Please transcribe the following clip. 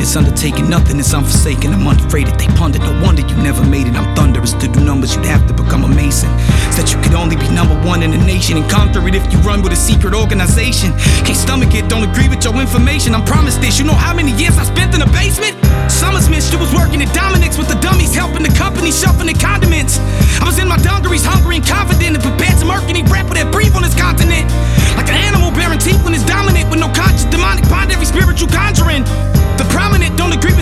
this undertaking, nothing is unforsaken. I'm unafraid that they ponder, no wonder you never made it. I'm thunderous to do numbers, you'd have to become a mason. Said you could only be #1 in the nation and conquer it if you run with a secret organization. Can't stomach it, don't agree with your information. I'm promised this, you know how many years I spent in the basement?